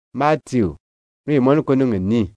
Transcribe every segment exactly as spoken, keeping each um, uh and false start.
Matthew mi mon ko nung ni.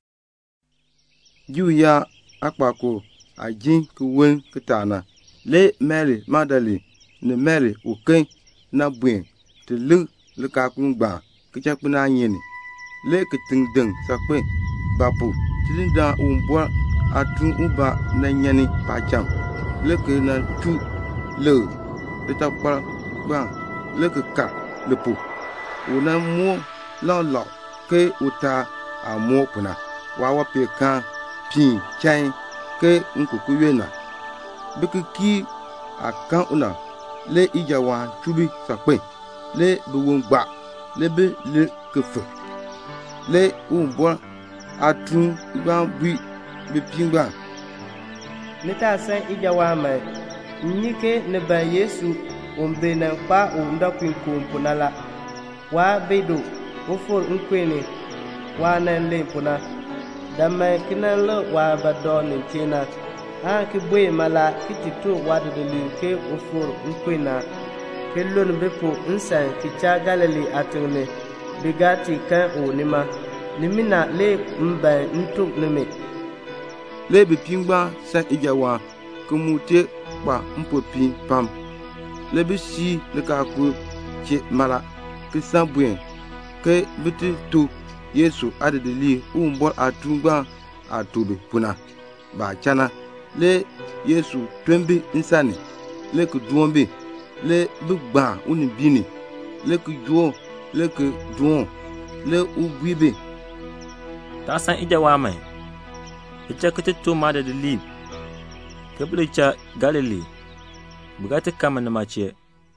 Ju ya akpako ajin ku wen kitana le Mary Magdalene ne Mary oken na buen te lu le ka kun gba ke cha kuna yin le ke ting deng sakpe bapu tilinda umbo atun uba na nyani pacham le ke na tu le le ta kwa gba le ke ka le pu una mo la la ke uta amo puna wa wa pe kan pin chain ke nkuku yena bikiki akan una le ijawa chubi sakpe le buwongba le be le kefe le umbo atun gba bi be pingba nita san ijawa mai nyike ne ba Yesu ombe na pa onda kwinkum punala wa bedo ofor nkwene wa na le puna dama kinalo wa badon tina ha ki boy mala kitito wadu de linke ofor nkwena kelon bepo nsan kicha Galili atune bigati kan onima nimina le mba ntuk nime le be pingba sa ijawa kumute pa mpopi pam le be si le ka ku che mala ke sambuen ke bitu tu Yesu adedeli umbo atungba atobe puna ba chana le Yesu twembi insani le ku duombe le bugba uni bini le ku juo le ku duon le ugwibe ta san ijawa mai ita kete to ma da dalil kablicha Galili bugata kama na mace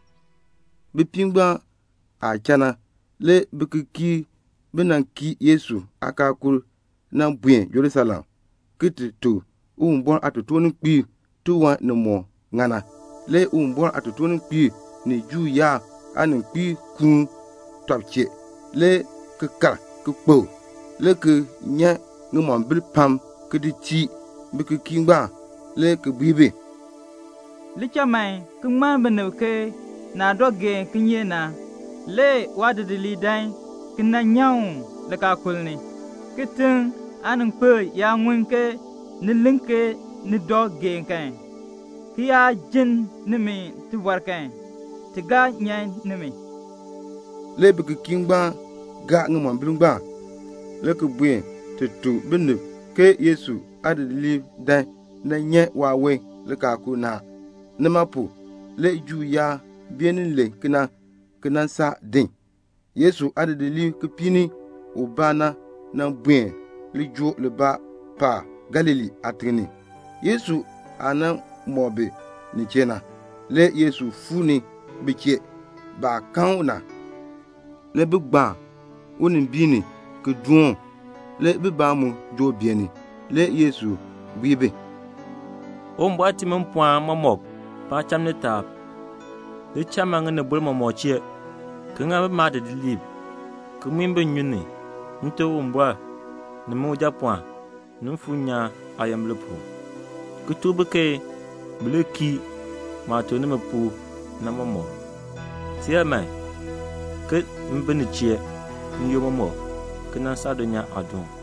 bipingba a chana le bikiki binan ki Yesu akakur na buen Jerusalem kiti to umbon atotoni kpi tuwa ne mo ngana le umbon atotoni kpi ni ju ya anin kpi kun topche le kekar kekpo le ke nya ngomon bil pam kidi chi bikiki ngba le ke bibe licha mai kuma beneke na doge kinyena le wadili dai kina nyau le ka kulni kitin anin pe ya ngunke ni linke ni doge kan kiya jin nimi ti warkan ti ga nyan nimi le bikiki ngba ga ngomon bil ngba le ke buen te tu binu ke Yesu adili dai na nye wawe le ka ku na nemapu le ju ya bienin le kina kina sa din Yesu adedeli kipini ubana na buen le jo le ba pa Galili atrini Yesu ana mobe ni chena le Yesu funi biche ba kauna le bugba unin bini ke duon le bibamu jo bieni le Yesu bibe o mbati mun point momok pa chamne tap le chamang ne bol momochie kenga ma de lib kumimbe nyune nto mbwa ne moja point nfunya ayam lepu kutubeke bleki ma to ne mepu na momo tiama ke mbene chie nyo momo kena sadonya adon